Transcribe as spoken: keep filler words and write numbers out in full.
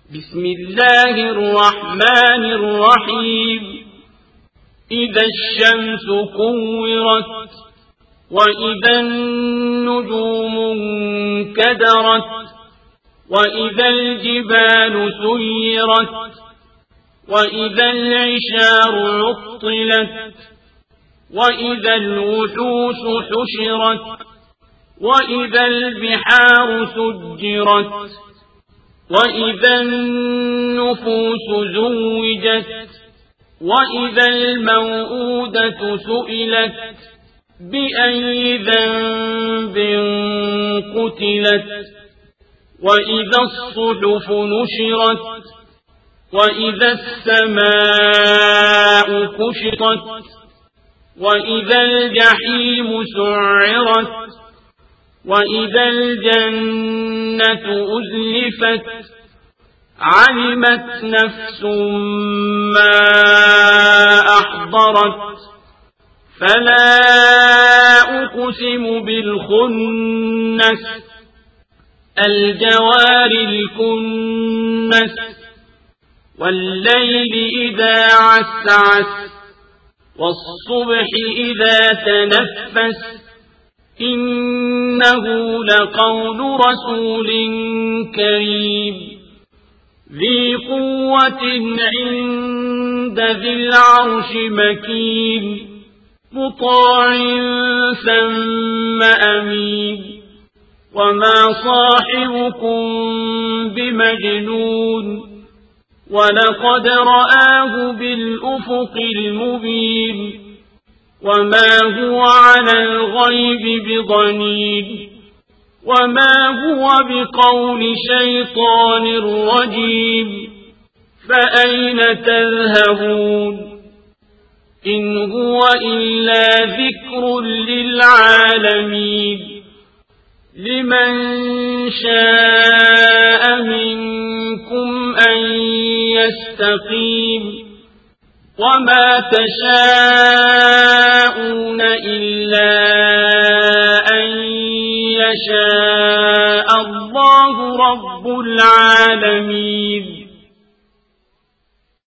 بسم الله الرحمن الرحيم إذا الشمس كورت وإذا النجوم انكدرت وإذا الجبال سيرت وإذا العشار عطلت وإذا الوحوش حشرت وإذا البحار سجرت وإذا النفوس زوجت وإذا الموءودة سئلت بأي ذنب قتلت وإذا الصحف نشرت وإذا السماء كشطت وإذا الجحيم سعرت وإذا الجنة أزلفت علمت نفس ما أحضرت فلا أقسم بالخنس الجوار الكنس والليل إذا عسعس والصبح إذا تنفس إنه لقول رسول كريم ذي قوة عند ذي العرش مكين مطاع ثم أمين وما صاحبكم بمجنون ولقد رآه بالأفق المبين وما هو على الغيب بضنين وما هو بقول شيطان رجيم فأين تذهبون إن هو إلا ذكر للعالمين لمن شاء منكم أن يستقيم وما تشاءون إلا أن يشاء الله رب العالمين.